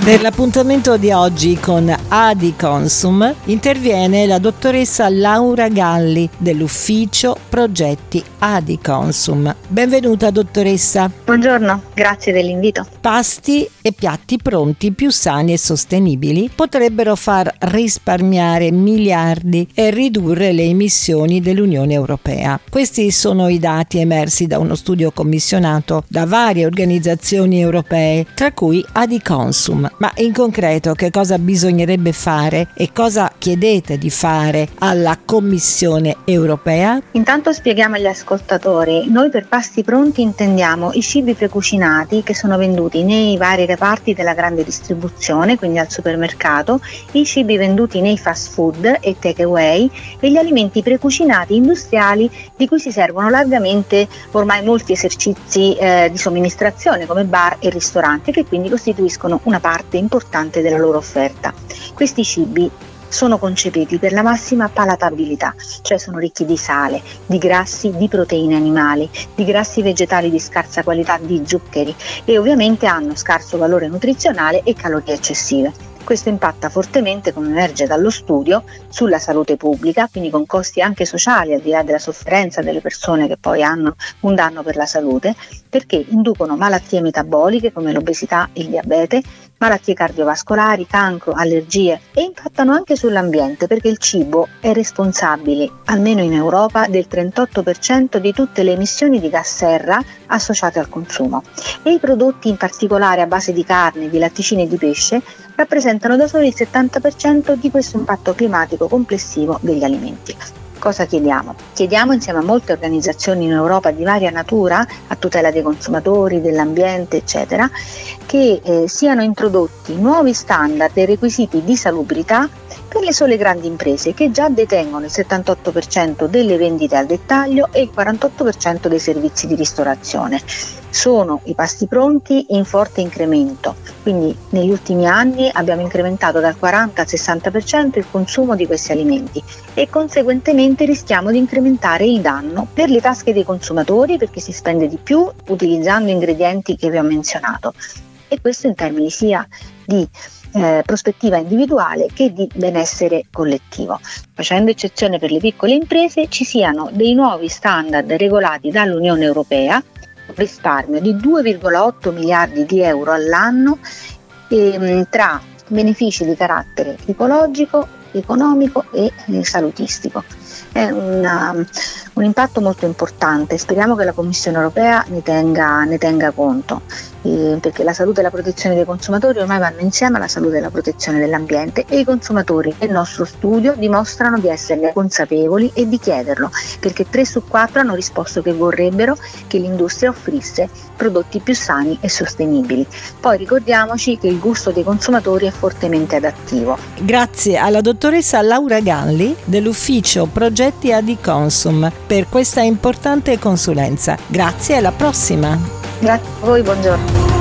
Nell'appuntamento di oggi con Adiconsum interviene la dottoressa Laura Galli dell'ufficio progetti Adiconsum. Benvenuta dottoressa. Buongiorno, grazie dell'invito. Pasti e piatti pronti più sani e sostenibili potrebbero far risparmiare miliardi e ridurre le emissioni dell'Unione Europea. Questi sono i dati emersi da uno studio commissionato da varie organizzazioni europee, tra cui Adiconsum. Ma in concreto che cosa bisognerebbe fare e cosa chiedete di fare alla Commissione Europea? Intanto spieghiamo agli ascoltatori, noi per pasti pronti intendiamo i cibi precucinati che sono venduti nei vari reparti della grande distribuzione, quindi al supermercato, i cibi venduti nei fast food e take away e gli alimenti precucinati industriali di cui si servono largamente ormai molti esercizi di somministrazione come bar e ristoranti, che quindi costituiscono una parte importante della loro offerta. Questi cibi sono concepiti per la massima palatabilità, cioè sono ricchi di sale, di grassi, di proteine animali, di grassi vegetali di scarsa qualità, di zuccheri e ovviamente hanno scarso valore nutrizionale e calorie eccessive. Questo impatta fortemente, come emerge dallo studio, sulla salute pubblica, quindi con costi anche sociali al di là della sofferenza delle persone che poi hanno un danno per la salute, perché inducono malattie metaboliche come l'obesità e il diabete, malattie cardiovascolari, cancro, allergie e impattano anche sull'ambiente perché il cibo è responsabile, almeno in Europa, del 38% di tutte le emissioni di gas serra associate al consumo e i prodotti in particolare a base di carne, di latticini e di pesce rappresentano da soli il 70% di questo impatto climatico complessivo degli alimenti. Cosa chiediamo? Chiediamo insieme a molte organizzazioni in Europa di varia natura, a tutela dei consumatori, dell'ambiente, eccetera, che siano introdotti nuovi standard e requisiti di salubrità per le sole grandi imprese che già detengono il 78% delle vendite al dettaglio e il 48% dei servizi di ristorazione. Sono i pasti pronti in forte incremento, quindi negli ultimi anni abbiamo incrementato dal 40 al 60% il consumo di questi alimenti e conseguentemente rischiamo di incrementare il danno per le tasche dei consumatori perché si spende di più utilizzando ingredienti che vi ho menzionato e questo in termini sia di prospettiva individuale che di benessere collettivo. Facendo eccezione per le piccole imprese, ci siano dei nuovi standard regolati dall'Unione Europea, risparmio di 2,8 miliardi di euro all'anno tra benefici di carattere ecologico, economico e salutistico. È un impatto molto importante, speriamo che la Commissione Europea ne tenga conto, perché la salute e la protezione dei consumatori ormai vanno insieme alla salute e alla protezione dell'ambiente e i consumatori nel nostro studio dimostrano di esserne consapevoli e di chiederlo, perché 3 su 4 hanno risposto che vorrebbero che l'industria offrisse prodotti più sani e sostenibili. Poi ricordiamoci che il gusto dei consumatori è fortemente adattivo. Grazie alla dottoressa Laura Galli dell'ufficio progetti Adiconsum per questa importante consulenza. Grazie e alla prossima. Grazie a voi, buongiorno.